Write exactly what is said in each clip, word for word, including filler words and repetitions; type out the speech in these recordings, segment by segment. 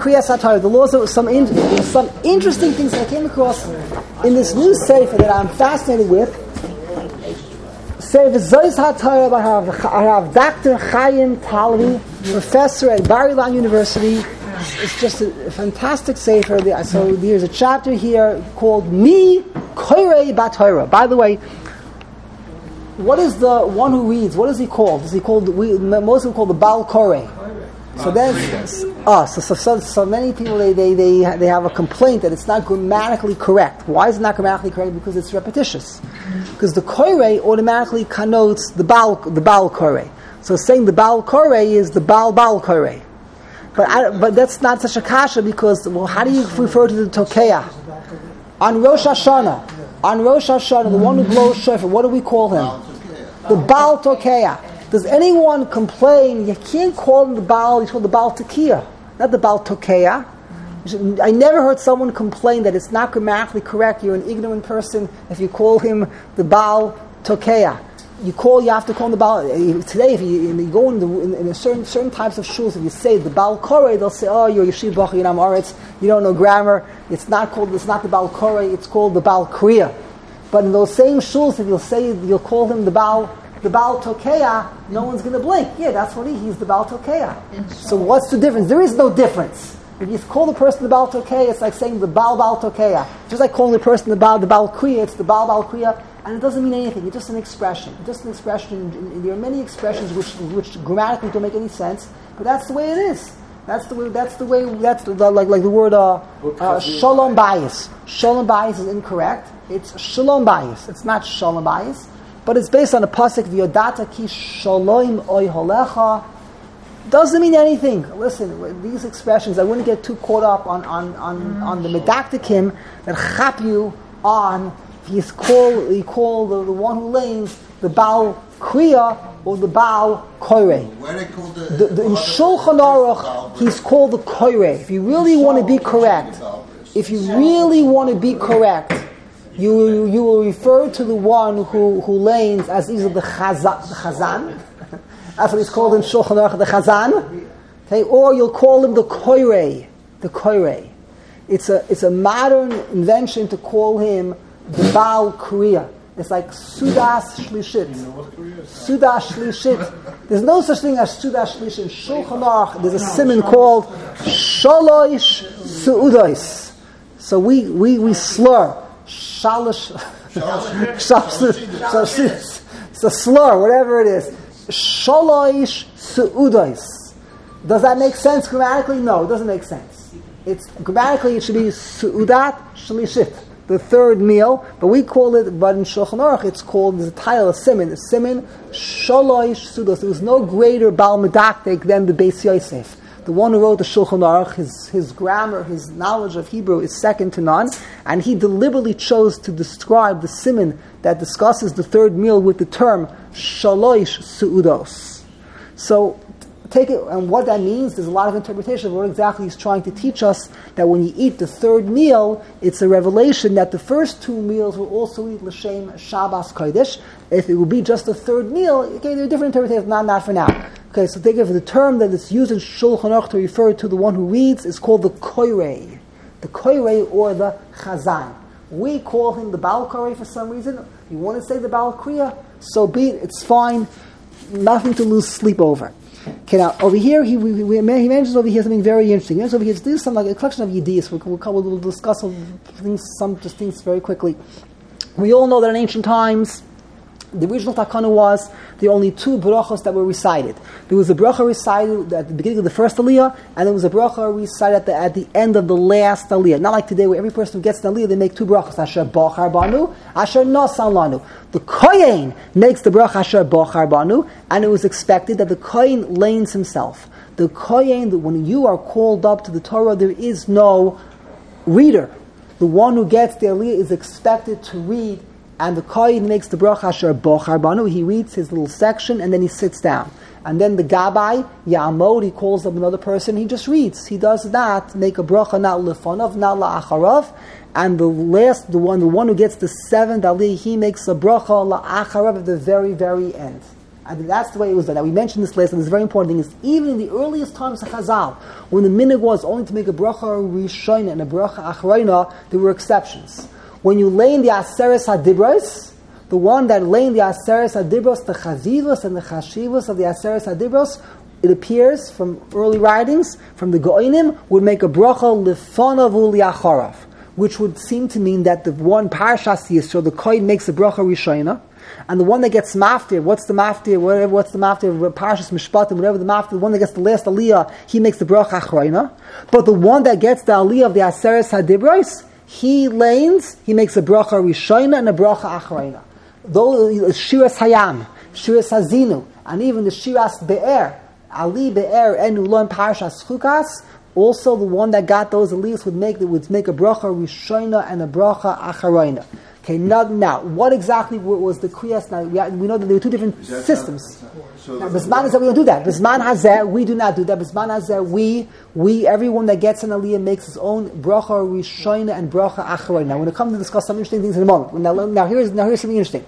Kriyas HaTorah. The laws of some in, some interesting things that I came across in this new sefer that I'm fascinated with. Sefer Zois HaTorah. I have I have Doctor Chaim Talvi, professor at Bar Ilan University. It's just a, a fantastic sefer. So there's a chapter here called Mi Koirei BaTorah. By the way, what is the one who reads? What is he called? Is he called? We, most of them call the Baal Koreh. So that's uh, so, so, so, so many people they, they, they, they have a complaint that it's not grammatically correct. Why is it not grammatically correct? Because it's repetitious. Because the Koreh automatically connotes the Baal the Baal Koreh. So saying the Baal Koreh is the Baal Baal Koreh. But I, but that's not such a kasha because well, how do you refer to the Tokeah? On Rosh Hashanah, on Rosh Hashanah, the one who blows shofar, what do we call him? The Baal Tokeah. Does anyone complain? You can't call him the Baal. He's called the Baal Tekiah, not the Baal Tokeah. I never heard someone complain that it's not grammatically correct. You're an ignorant person if you call him the Baal Tokeah. You call. You have to call him the Baal. Today, if you, you go in, the, in, in a certain certain types of shuls, if you say the Baal Koreh, they'll say, "Oh, you're Yeshiva Bach Yinam Aretz. You don't know grammar. It's not called. It's not the Baal Koreh. It's called the Baal Kriya." But in those same shuls, if you'll say you'll call him the Baal. The Baal Tokeah, no one's going to blink. Yeah, that's what he, he's the Baal Tokeah. So what's the difference? There is no difference. If you call the person the Baal Tokeah, it's like saying the Baal Baal Tokeah. Just like calling the person the Baal the Baal Kriya, it's the Baal Baal Kriya, and it doesn't mean anything. It's just an expression. It's just an expression. And, and there are many expressions which which grammatically don't make any sense, but that's the way it is. That's the way. That's the way. That's the, like like the word uh, uh, Shalom Bayis. Shalom Bayis is incorrect. It's Shalom Bayis. It's not Shalom Bayis. But it's based on a pasuk v'yodata ki shalom oy holecha. Doesn't mean anything. Listen, these expressions, I wouldn't get too caught up on on, on, on the medaktikim that chap you on. He's called he called the, the one who lanes the Baal Kriya or the Baal Koreh. The, the, in Shulchan Aruch, he's called the Koreh. If you really want to be correct, if you really want to be correct. You you will refer to the one who, who lanes as either the Chazan, the Chazan. That's what he's called in Shulchan Aruch, the Chazan. Okay, or you'll call him the Koirei, the Koirei. It's a it's a modern invention to call him the Baal Kriya. It's like Sudas Shlishit. Sudas Shlishit. There's no such thing as Sudas Shlishit. In Shulchan Aruch, there's a siman called Shalosh Su'udos. So we we we slur. Shalish, shalish, it's a slur, whatever it is. Shalosh Su'udos. Does that make sense grammatically? No, it doesn't make sense. It's grammatically it should be Su'udat Shlishit, the third meal. But we call it, but in Shulchan Aruch it's called the title of Siman. The Siman Shalosh Su'udos. There was no greater Baal Medaktik than the Beis Yosef. The one who wrote the Shulchan Aruch, his, his grammar, his knowledge of Hebrew is second to none, and he deliberately chose to describe the siman that discusses the third meal with the term Shalosh Su'udos. So, take it, and what that means, there's a lot of interpretation of what exactly he's trying to teach us, that when you eat the third meal, it's a revelation that the first two meals will also eat L'Shem Shabbos Kodesh. If it will be just the third meal, okay, there are different interpretations, not, not for now. Okay, so think of the term that is used in Shulchan Aruch to refer to the one who reads is called the Koirei. The Koirei or the Chazan. We call him the Baal Koreh for some reason. You want to say the Baal Kriya? So be it, it's fine. Nothing to lose sleep over. Okay, now over here, he, we, we, he mentions over here something very interesting. He mentions over here, this is some, like a collection of Yiddias. We'll, we'll, we'll discuss things, some just things very quickly. We all know that in ancient times, the original takana was the only two brachos that were recited. There was a bracha recited at the beginning of the first aliyah, and there was a bracha recited at the, at the end of the last aliyah. Not like today, where every person who gets an aliyah, they make two brachos. Asher bachar banu, asher nasan lanu. The kohen makes the bracha asher bachar banu, and it was expected that the kohen lanes himself. The kohen, when you are called up to the Torah, there is no reader. The one who gets the aliyah is expected to read. And the kohen makes the bracha asher bochar banu. He reads his little section and then he sits down. And then the gabbai, Ya'amod, he calls up another person. He just reads. He does not make a bracha not lefonov, not la'acharav. And the last, the one, the one who gets the seventh aliyah, he makes a bracha la'acharav at the very, very end. And that's the way it was done. Now, we mentioned this last, and this very important thing is, even in the earliest times of Chazal, when the minhag was only to make a bracha rishona and a bracha achrayna, there were exceptions. When you lay in the Aseres HaDibros, the one that lay in the Aseres HaDibros, the Chazivos and the Chashivos of the Aseres HaDibros, it appears from early writings, from the Go'inim, would make a bracha lifanav u'liacharav, which would seem to mean that the one Parashas Yisro, the Kohen makes a bracha rishona, and the one that gets maftir, what's the maftir, whatever, what's the maftir, Parashas Mishpatim, whatever the maftir, the one that gets the last aliyah, he makes the bracha achrayna. But the one that gets the aliyah of the Aseres HaDibros, he lanes, he makes a bracha rishona and a bracha achrayna. Though Shiras Hayam, Shiras Hazinu, and even the Shiras Be'er, Ali Be'er Enu Lo in Parashas Chukas, also the one that got those aliyahs would make would make a bracha rishona and a bracha achrayna. Okay, now, now, what exactly was the kriyas? Now, we, we know that there were two different systems. So now, Bisman Hazeh, we don't do that. Bisman Hazeh, we do not do that. Bisman Hazeh, we, we, everyone that gets an aliyah makes his own bracha rishona and bracha achrayna. Now, when it comes to discuss some interesting things in a moment. Now, now, here's, now here's something interesting.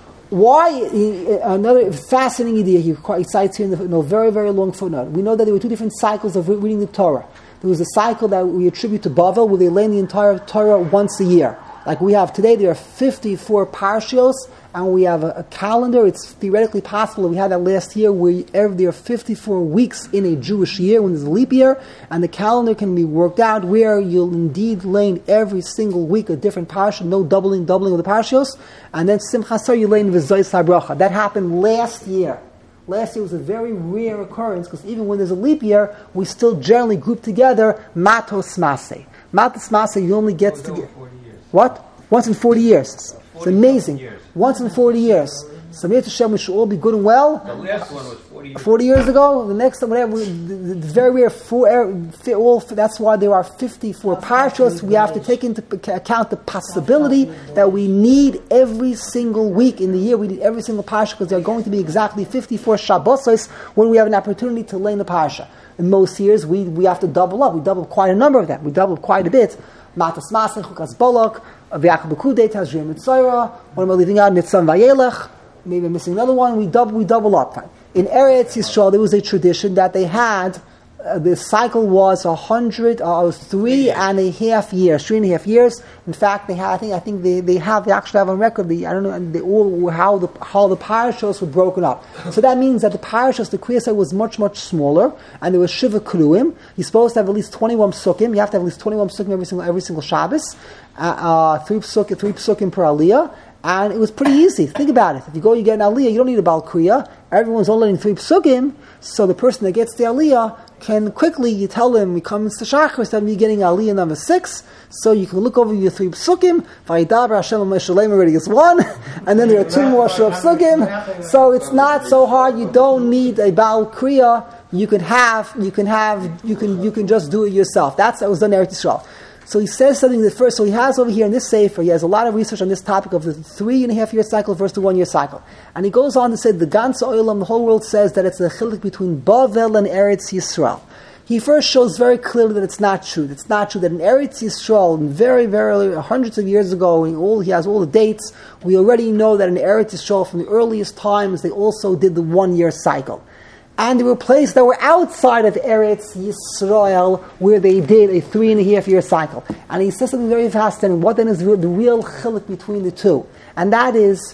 Why, he, another fascinating idea he cites here in the in a very, very long footnote. We know that there were two different cycles of reading the Torah. There was a cycle that we attribute to Bavel, where they learn the entire Torah once a year. Like we have today, there are fifty-four parshios, and we have a, a calendar. It's theoretically possible. We had that last year where every, there are fifty-four weeks in a Jewish year when there's a leap year, and the calendar can be worked out where you'll indeed learn every single week a different parsha, no doubling, doubling of the parshios, and then Simchas Torah you learn V'Zois HaBracha. That happened last year. Last year was a very rare occurrence because even when there's a leap year, we still generally group together Matos Maseh. Matos Maseh you only get to get. What? Once in forty years. It's amazing. Once in forty years. So Hashem, we should all be good and well. The last one was forty years, forty years ago. The next one, whatever. It's very rare. Four, all, that's why there are fifty-four parashos. We have to take into account the possibility that we need every single week in the year. We need every single parasha because there are going to be exactly fifty-four Shabbosos when we have an opportunity to learn the parasha. In most years, we, we have to double up. We double quite a number of them. We double quite a bit. Matas Masen, Chukas Bolok, V'Yachal B'Kudei, Tazrim Mitzayra. What am I leaving out? Nitzan Vayelech. Maybe I'm missing another one. We double, we double up. In Eretz Yisrael, there was a tradition that they had. Uh, the cycle was a hundred, uh, three and a half years, three and a half years. In fact, they had. I think. I think they, they have. They actually have on record. The I don't know. And they all how the how the parashos were broken up. So that means that the parashos, the kriyas was much much smaller, and there was shiva kruim. You're supposed to have at least twenty-one psukim. You have to have at least twenty-one psukim every single every single Shabbos. Uh, uh, three psukim, three psukim per aliyah. And it was pretty easy. Think about it. If you go, you get an aliyah, you don't need a bal kriya. Everyone's all learning three psukim, so the person that gets the aliyah can quickly, you tell them, he comes to Shachar, instead of you getting aliyah number six, so you can look over your three psukim, Vayidaber Hashem Meshalem already gets one, and then there are two more shor psukim, so it's not so hard, you don't need a bal kriya, you can have, you can have, you can you can just do it yourself. That's that was done in Eretz Yisrael. So he says something that first, so he has over here in this sefer, he has a lot of research on this topic of the three and a half year cycle versus the one year cycle. And he goes on to say the Ganze Olam, the whole world says that it's a chilik between Bavel and Eretz Yisrael. He first shows very clearly that it's not true. It's not true that in Eretz Yisrael, very, very hundreds of years ago, in all, he has all the dates, we already know that in Eretz Yisrael from the earliest times, they also did the one year cycle. And there were places that were outside of Eretz Yisrael where they did a three and a half year cycle. And he says something very fascinating. What then is the real chilik between the two? And that is,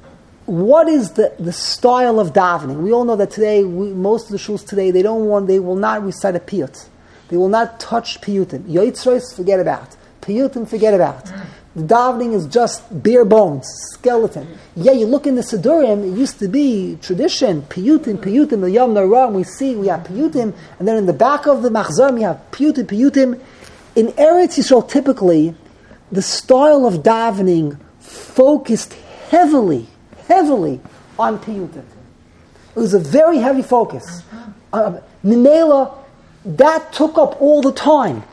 what is the, the style of davening? We all know that today, we, most of the shuls today, they don't want, they will not recite a piyut. They will not touch piyutim. Yoitzros, forget about. Piyutim, forget about. The davening is just bare bones, skeleton. Yeah, you look in the Sidurim, it used to be tradition, piyutim, piyutim, the Yom Narah, we see, we have piyutim, and then in the back of the Machzor, we have piyutim, piyutim. In Eretz Yisrael, typically, the style of davening focused heavily, heavily on piyutim. It was a very heavy focus. Uh, Minela, that took up all the time.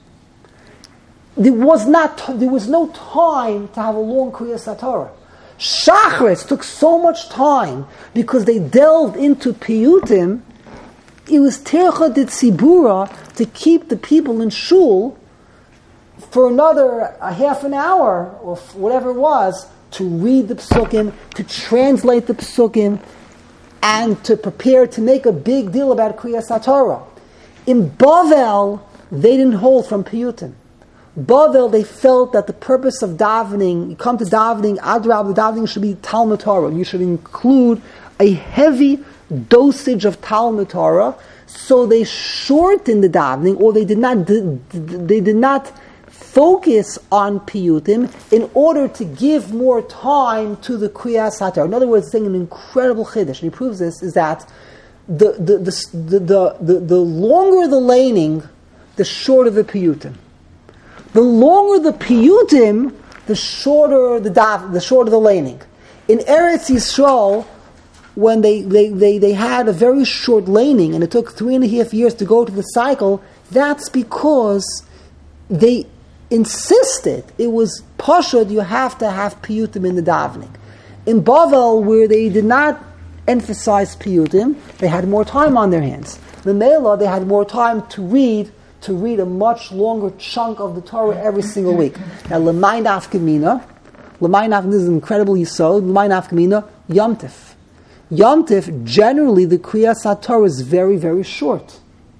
There was not, there was no time to have a long Kriyas HaTorah. Shachris took so much time because they delved into piyutim. It was tercha de tzibura to keep the people in shul for another a half an hour or whatever it was to read the psukim, to translate the psukim. and to prepare to make a big deal about Kriyas HaTorah. In Bavel, they didn't hold from Piyutim. Bavel, they felt that the purpose of davening, you come to davening, Adrab, the davening should be Talmud Torah. You should include a heavy dosage of Talmud Torah. So they shortened the davening, or they did not, they did not focus on Piyutim in order to give more time to the Kriyas HaTorah. In other words, saying an incredible chiddush, and he proves this, is that the the the the, the, the longer the laning, the shorter the Piyutim. The longer the Piyutim, the shorter the dav, the shorter the laning. In Eretz Yisrael, when they, they, they, they had a very short laning, and it took three and a half years to go to the cycle, that's because they insisted, it was pashut, you have to have piyutim in the davening. In Bavel, where they did not emphasize piyutim, they had more time on their hands. In Mela, they had more time to read, to read a much longer chunk of the Torah every single week. Now, L'may nafkamina, L'may nafkamina is an incredible yisod, L'may nafkamina, Yom Tif. Yom Tif, generally, the Kriyas HaTorah is very, very short.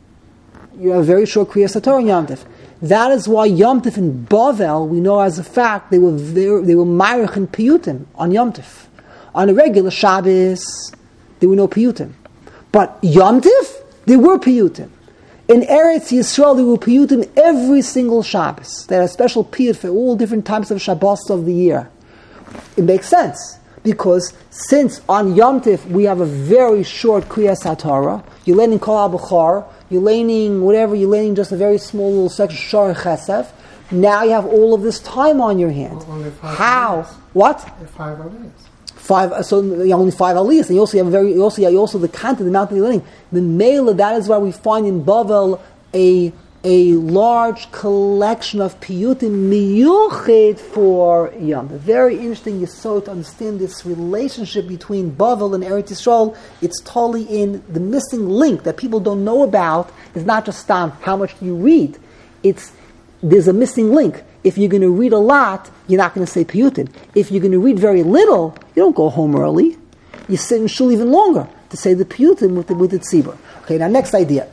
You have a very short Kriyas HaTorah in Yom Tif. That is why Yom Tif in Bavel, we know as a fact, they were very, they were Ma'arich and Piyutim on Yom Tif. On a regular Shabbos, there were no Piyutim. But Yom Tif, there were Piyutim. In Eretz Yisrael, there were Piyutim every single Shabbos. They had a special Piyut for all different types of Shabbos of the year. It makes sense. Because since on Yom Tif we have a very short Kriyas HaTorah, you're learning Kol HaBuchar, you're learning whatever, you're learning just a very small little section, Shor Chesef, now you have all of this time on your hands. Only five How? Aliyahs. What? Five aliyahs. Five, so you only five aliyahs, and you also have a very, you also, you also the content, the amount that you're learning. The Mela, that is why we find in Bavel a a large collection of piyutim miyuched for Yom. Very interesting yesod to understand this relationship between Bavel and Eretz Yisrael. It's totally in the missing link that people don't know about. It's not just um, how much you read. It's there's a missing link. If you're going to read a lot, you're not going to say piyutim. If you're going to read very little, you don't go home early. You sit in shul even longer to say the piyutim with the, with the tzibur. Okay, now next idea.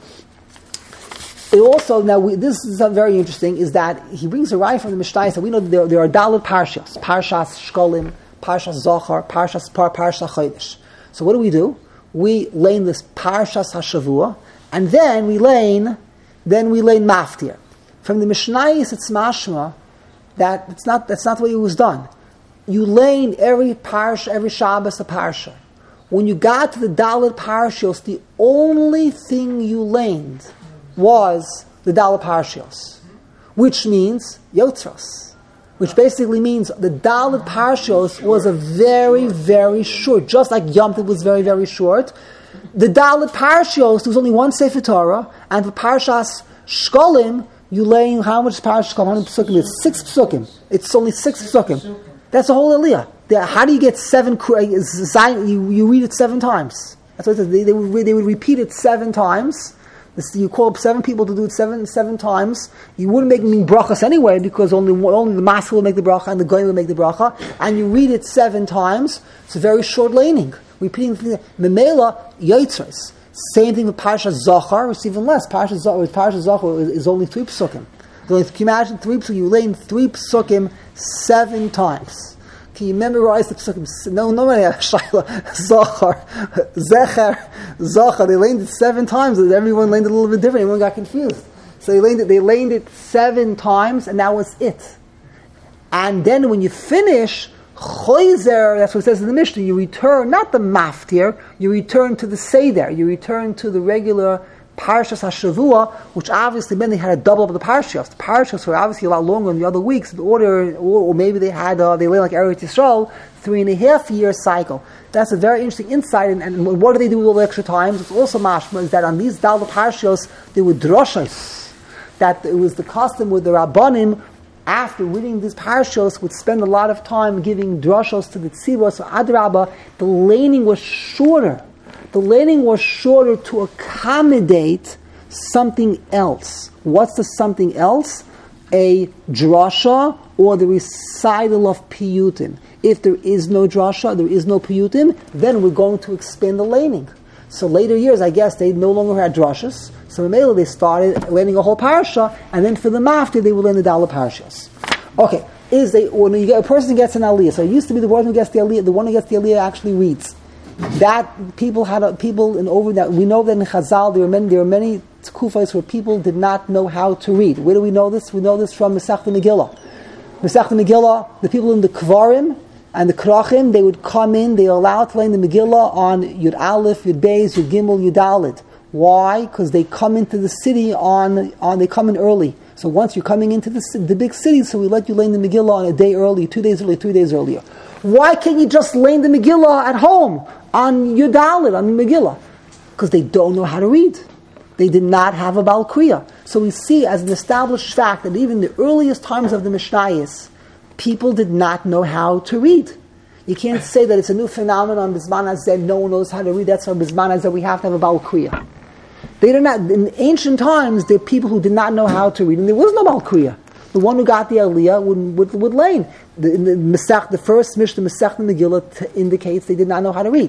It also, now we, this is very interesting, is that he brings a raya from the Mishnah. So we know that there, there are Dalet Parshas, Parshas Shkolim, Parshas Zohar, Parshas Par, Parshas Chodesh. So what do we do? We lane this Parshas HaShavua, and then we lane, then we lane Maftir. From the Mishnah, it's mashma that it's not, that's not the way it was done. You lane every Parsha, every Shabbos a Parsha. When you got to the Dalet Parshas, the only thing you laned was the Dalet Parshios, which means Yotzros, which basically means the Dalet Parshios was a very, very short, just like Yom Tov was very, very short. The Dalet Parshios, there was only one Sefer Torah, and for Parshas Shkolim, you laying how much Parshas Shkolim? How many psukim? It's six psukim. It's only six psukim. That's the whole Aliyah. How do you get seven? You, you read it seven times. That's what it says. They, they, would, they would repeat it seven times. This, you call up seven people to do it seven seven times. You wouldn't make me brachas anyway, because only only the master will make the bracha and the goy will make the bracha. And you read it seven times. It's a very short laning. Repeating the Memela Yotzros. Same thing with Parshas Zohar. It's even less. Parshas Zohar, Parshas Zohar is, is only three psukim. So can you imagine three psukim? You lane three psukim seven times. Can you memorize the psukim? No, nobody has Shaila, Zohar, Zecher, Zohar. They laned it seven times. Everyone laned it a little bit different. Everyone got confused. So they laned it, they laned it seven times, and that was it. And then when you finish, Choizer, that's what it says in the Mishnah, you return, not the maftir, you return to the Seder, you return to the regular Parshas HaShavua, which obviously meant they had a double of the Parshas. The Parshas were obviously a lot longer than the other weeks, in order, or, or maybe they had, uh, they lay like Eretz Yisrael, three and a half year cycle. That's a very interesting insight, and, and what do they do with all the extra times? It's also mashma, is that on these Daled Parshas, there were droshos, that it was the custom with the Rabbanim, after reading these parashos, would spend a lot of time giving drashos to the tzibur. So Adrabah, the laning was shorter. The laning was shorter to accommodate something else. What's the something else? a drasha or the recital of piyutim. If there is no drasha, there is no piyutim, then we're going to expand the laning. So later years, I guess, they no longer had drashas. So in Mela, they started learning a whole parasha, and then for the mafti, they would learn the Dala parashas. Okay, is they, when you get, a person gets an aliyah, so it used to be the one who gets the aliyah, the one who gets the aliyah actually reads. That people had a, people in over that we know that in Chazal there were many there were many tkufos where people did not know how to read. Where do we know this? We know this from Masechta Megillah. Masechta Megillah, the people in the Kvarim and the Krachim, they would come in, they were allowed to learn the Megillah on Yud Aleph, Yud Beis, Yud Gimel, Yud Dalet. Why? Because they come into the city on on they come in early. So once you're coming into the the big city, so we let you learn the Megillah on a day early, two days early, three days earlier. Why can't you just learn the Megillah at home on Yud Dalet, on the Megillah? Because they don't know how to read. They did not have a Baal Kriya. So we see as an established fact that even the earliest times of the Mishnayos, people did not know how to read. You can't say that it's a new phenomenon, Bizman Hazeh, no one knows how to read, that's how Bizman Hazeh, we have to have a Baal Kriya. They did not, in ancient times, there were people who did not know how to read, and there was no Baal Kriya. The one who got the Aliyah would, would, would lane. The, the, Masech, the first Mishnah, Masech the Megillah, t- indicates they did not know how to read.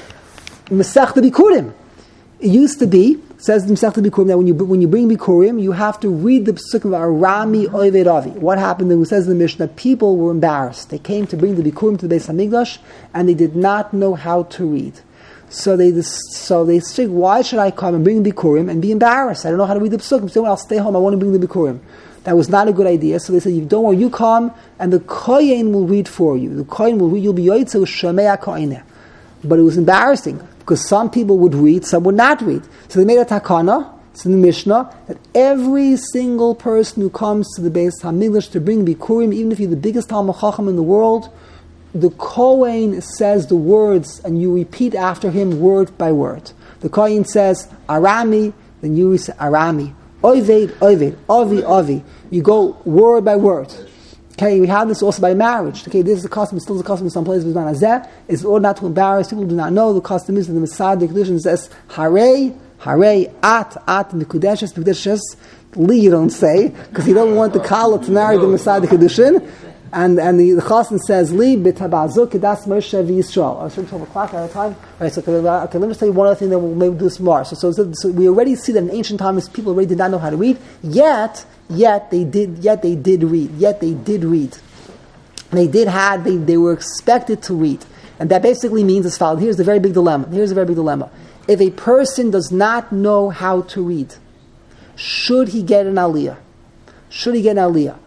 Masech the Bikurim. It used to be, says the Masech the Bikurim, that when you when you bring Bikurim, you have to read the Psukim of Arami Oved Avi. What happened? It says in the Mishnah, people were embarrassed. They came to bring the Bikurim to the Beis Hamikdash, and they did not know how to read. So they so they said, why should I come and bring Bikurim and be embarrassed? I don't know how to read the Psukim. So I'll stay home. I want to bring the Bikurim. That was not a good idea. So they said, don't worry, you come, and the Kohen will read for you. The Kohen will read. You'll be Yoitze Shemei HaKoheneh. But it was embarrassing, because some people would read, some would not read. So they made a takana, it's in the Mishnah, that every single person who comes to the Beis HaMikdash to bring Bikurim, even if you're the biggest Talmid Chacham in the world, the Kohen says the words, and you repeat after him word by word. The Kohen says, Arami, then you say Arami. Oived, Oived, Avi, Avi. You go word by word. Okay, we have this also by marriage. Okay, this is the custom, still the custom in some places. It's all not to embarrass. People do not know. The custom is that the Messiah, the Kedushin says, Hare, Hare, At, At, Mikudeshes, Mikudeshes. Li, you don't say, because you don't want the Kala to marry the Messiah, the Kedushin. And and the, the chassan says, Li, B'tabazuk, Kedas Moshe V'Yisrael. I was trying to have a clock at a time. Right, so okay, okay, let me tell you one other thing that we'll maybe do this more. So, so, so, so we already see that in ancient times, people already did not know how to read, yet, Yet they did. Yet they did read. Yet they did read. They did have. They, they were expected to read, and that basically means as follows. Here's the very big dilemma. Here's the very big dilemma. If a person does not know how to read, should he get an aliyah? Should he get an aliyah?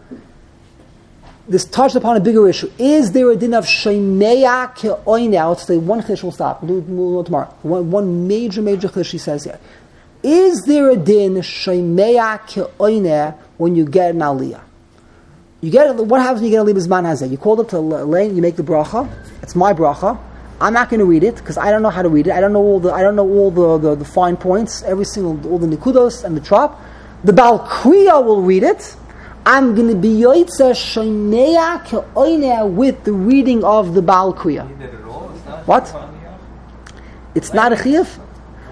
This touched upon a bigger issue. Is there a din of shemeya ke'oineh? I'll say one chish. We'll stop. We'll do, we'll do tomorrow. One, one major, major chish. He says here. Is there a din shemeya ke'oineh when you get an aliyah? You get what happens when you get an aliyah Bizman Hazeh? You call up to lane, you make the bracha. It's my bracha. I'm not going to read it because I don't know how to read it. I don't know all the I don't know all the, the, the fine points, every single all the nikudos and the trop. The Baal Kriya will read it. I'm going to be yoitze shemeya ke'oineh with the reading of the Baal Kriya. What? It's not a chiyuv.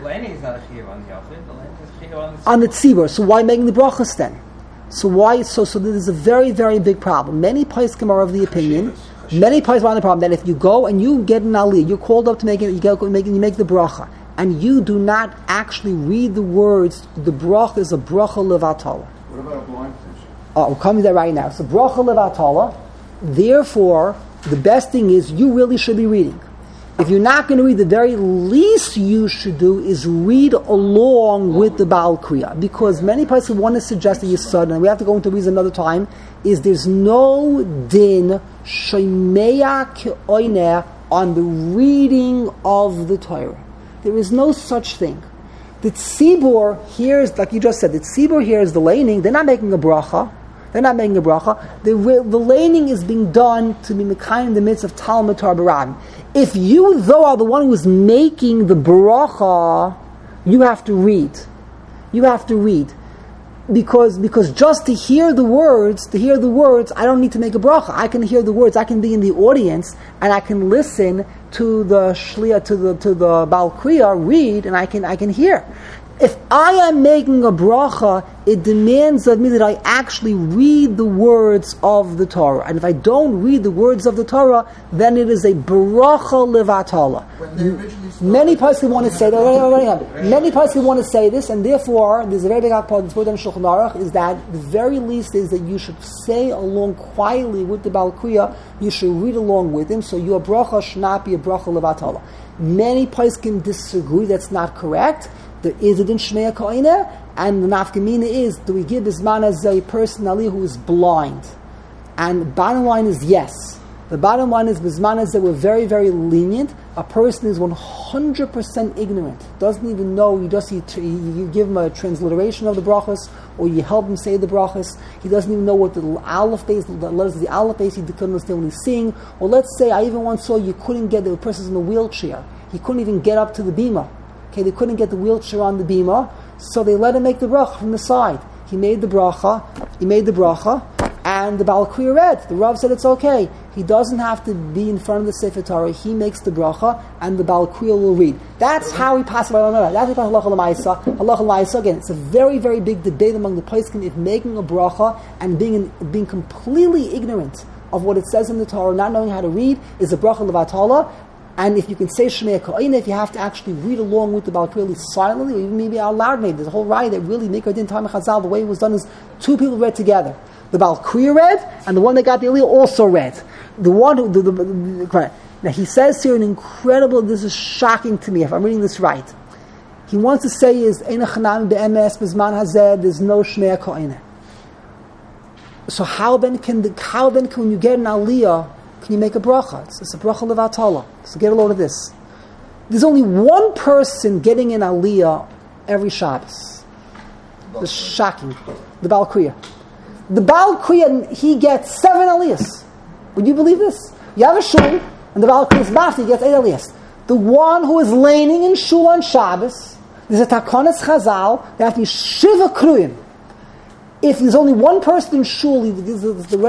On the tzibur, so why making the brachas then? So why? So so this is a very very big problem. Many poskim are of the opinion. Many poskim are on the problem that if you go and you get an aliyah, you're called up to make it. You go make you make the bracha, and you do not actually read the words. The bracha is a bracha levatala. What about a blind fish? Oh, we're coming to that right now. So bracha levatala. Therefore, the best thing is you really should be reading. If you're not going to read, the very least you should do is read along with the Baal Kriya. Because many people want to suggest that Yisod, and we have to go into reason another time, is there's no din shemeya ke'oineh on the reading of the Torah. There is no such thing. The tzibur here is, like you just said, the tzibur here is the laning. They're not making a bracha. They're not making a bracha. The, the laning is being done to be mekayim in the midst of Talmud Torah B'Rabim. If you, though, are the one who is making the bracha, you have to read. You have to read. Because because just to hear the words, to hear the words, I don't need to make a bracha. I can hear the words. I can be in the audience and I can listen to the shliach, to the to the Baal Kriya read, and I can I can hear. If I am making a bracha, it demands of me that I actually read the words of the Torah. And if I don't read the words of the Torah, then it is a bracha levatala. Many people want to say that. Many people want to say this, and therefore, there's a very big akpad that's put on Shulchan Aruch, is that the very least is that you should say along quietly with the Baal Kriya, you should read along with him, so your bracha should not be a bracha levatala. Many poskim disagree, that's not correct. There is a din shmei ka'ineh, and the nafkamina is, do we give bisman as a person ali who is blind? And the bottom line is yes. The bottom line is bisman as we're very, very lenient. A person is one hundred percent ignorant, doesn't even know, you just you, you give him a transliteration of the brachas, or you help him say the brachas, he doesn't even know what the aleph base, the letters of the aleph base, he couldn't understand when he's singing. Or let's say, I even once saw you couldn't get, the person's in a wheelchair, he couldn't even get up to the bima. Okay, they couldn't get the wheelchair on the bima, so they let him make the bracha from the side. He made the bracha, he made the bracha, and the Baal Kriya read. The Rav said it's okay. He doesn't have to be in front of the Sefer Torah. He makes the bracha, and the Baal Kriya will read. That's how he passed by Halacha. That's how he passed Halacha L'Maisa. Halacha L'Maisa, again, it's a very, very big debate among the poskim if making a bracha and being in, being completely ignorant of what it says in the Torah, not knowing how to read, is a bracha levatala. And if you can say Shmei Ka'ineh, if you have to actually read along with the Baal Kriya silently, or even maybe out loud, maybe there's a whole riot that really make a din time Chazal. The way it was done is two people read together. The Baal Kriya read, and the one that got the Aliyah also read. The one who, the, the, the, the, now he says here an incredible, this is shocking to me, if I'm reading this right. He wants to say is, Ein Chanami be'emes b'zman hazeh, there's no Shmei Ka'ineh. So how then can, the, how then can when you get an Aliyah, can you make a bracha? It's, it's a bracha levatala. So get a load of this. There's only one person getting an aliyah every Shabbos. It's shocking. The Baal Kriya. The Baal Kriya, he gets seven aliyahs. Would you believe this? You have a shul, and the Baal Kriya's mafti gets eight aliyahs. The one who is laning in shul on Shabbos, there's a takonas chazal, there have to be shiva kruyim. If there's only one person in shul, there's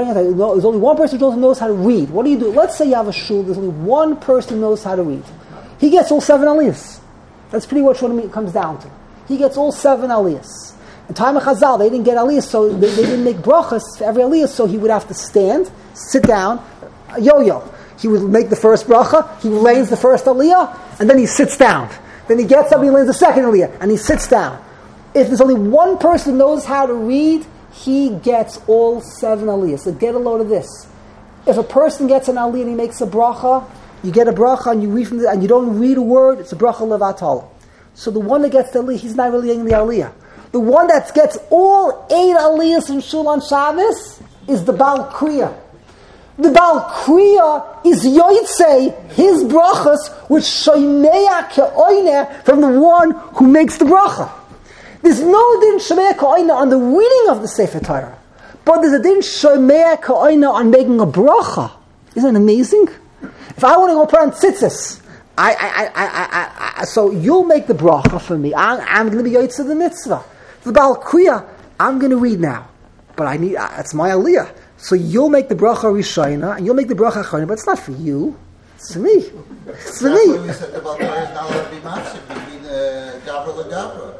only one person who knows how to read. What do you do? Let's say you have a shul, there's only one person who knows how to read. He gets all seven aliyahs. That's pretty much what it comes down to. He gets all seven aliyahs. In time of Chazal, they didn't get aliyahs, so they, they didn't make brachas for every aliyah, so he would have to stand, sit down, yo-yo. He would make the first bracha, he lanes the first aliyah, and then he sits down. Then he gets up and he lanes the second aliyah, and he sits down. If there's only one person who knows how to read, he gets all seven aliyahs. So get a load of this. If a person gets an aliyah and he makes a bracha, you get a bracha and you read from the, and you don't read a word, it's a bracha levatala. So the one that gets the aliyah, he's not really getting the aliyah. The one that gets all eight aliyahs in Shul on Shabbos is the Baal Kriya. The Baal Kriya is yoytzei, his brachas, which shoymeya ke'oineh, from the one who makes the bracha. There's no din shomea ka'oineh on the reading of the Sefer Torah, but there's a din shomea ka'oineh on making a bracha. Isn't that amazing? If I want to go put on tzitzis, I, I, I, I, I, so you'll make the bracha for me. I, I'm going to be yoytzei the mitzvah. The Baal Kriya, I'm going to read now, but I need, uh, it's my aliyah. So you'll make the bracha rishayna, and you'll make the bracha achayna, but it's not for you. It's for me. It's for me. We said the Baal Kriya is not allowed to be mafsik between uh, Gabra and Gabra.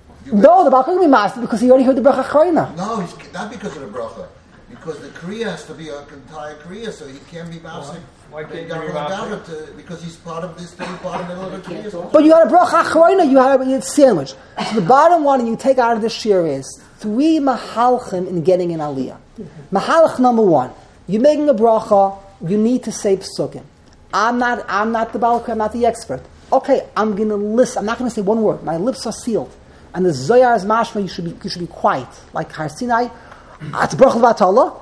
No, the Baal Kriya can be master because he already heard the bracha achayna. No, he's, not because of the bracha. Because the kriya has to be an entire kriya, so he can't be mafsik. Why can't you be mafsik? Because he's part of this thing, part of the middle of the kriya. But you had a bracha achayna, you had a sandwich. So the bottom one you take out of this shir is three mahalchim in getting an aliyah. Mahalach number one, you're making a bracha, you need to say psukim. I'm not, I'm not the Baal Kriya, I'm not the expert. Okay, I'm going to listen. I'm not going to say one word. My lips are sealed. And the Zohar is mashma, you should be, you should be quiet. Like Har Sinai, at bracha v'atala,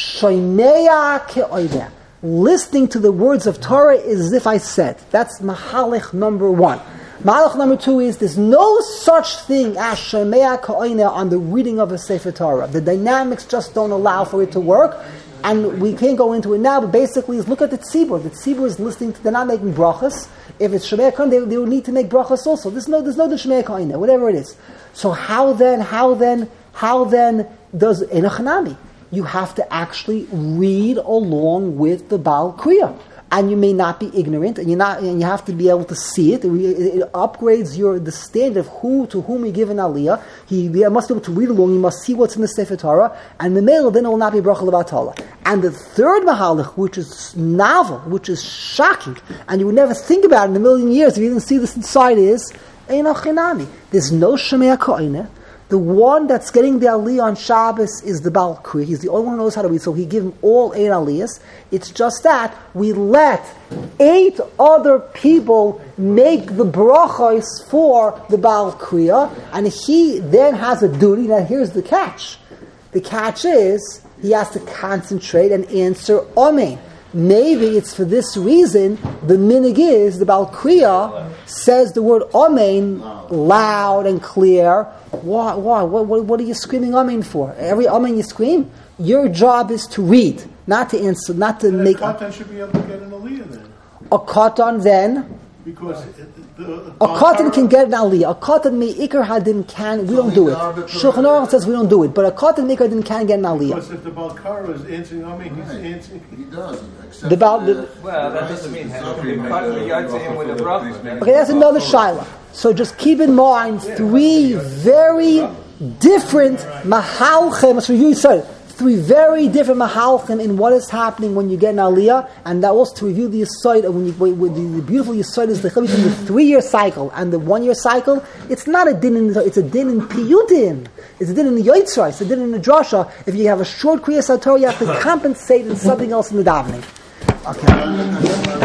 shoymeya ke'oideh. Listening to the words of Torah is as if I said. That's mahalach number one. Mahalach number two is there's no such thing as shoymeya ke'oideh on the reading of a Sefer Torah. The dynamics just don't allow for it to work. And we can't go into it now, but basically is look at the tzibur. The tzibur is listening to, they're not making brachas. If it's Shemei Ka'ineh, they, they would need to make brachas also. There's no, there's no Shemei Ka'ineh, whatever it is. So how then, how then, how then does Ein Chanami? You have to actually read along with the Baal Kriya. and you may not be ignorant, and you're not, and you have to be able to see it. It, it upgrades your the standard of who to whom you give an aliyah. He, he must be able to read along. You must see what's in the Sefer Torah, and the male then it will not be bracha levatala. And the third mahalach, which is novel, which is shocking, and you would never think about it in a million years if you didn't see this inside, is Eino Chinami. There's no Shemei Koine. The one that's getting the aliyah on Shabbos is the Baal Kriya. He's the only one who knows how to read, so he gives him all eight aliyahs. It's just that we let eight other people make the brachos for the Baal Kriya, and he then has a duty. Now here's the catch. The catch is he has to concentrate and answer Amen. Maybe it's for this reason the minig is, the Baal Kriya says the word Amen loud and clear. Why? Why? What, what, what are you screaming Amen for? Every Amen you scream, your job is to read, not to answer, not to and make... A katan should be able to get an aliyah then. A katan then... Because it, the, the, a katan can get an aliyah. A katan me'ikar hadin can, we don't do it. Shulchan Aruch says we don't do it, but a katan me'ikar hadin can get an aliyah. Because if the Balkara is answering Amen, he's Right. answering... He does. Except The Baal- for Well, that doesn't mean that. It could be cut in the yard with a bracha. Okay, that's another shaila. So just keep in mind three very different mahalchim. Let's review sorry, three very different mahalchim in what is happening when you get an aliyah, and that also to review the yesod. When you when the, the beautiful yesod is the chiluk between the three-year cycle and the one-year cycle. It's not a din in it's a din in piyutim. It's a din in the yotzra. It's a din in the drasha. If you have a short kriyas haTorah, you have to compensate in something else in the davening. Okay.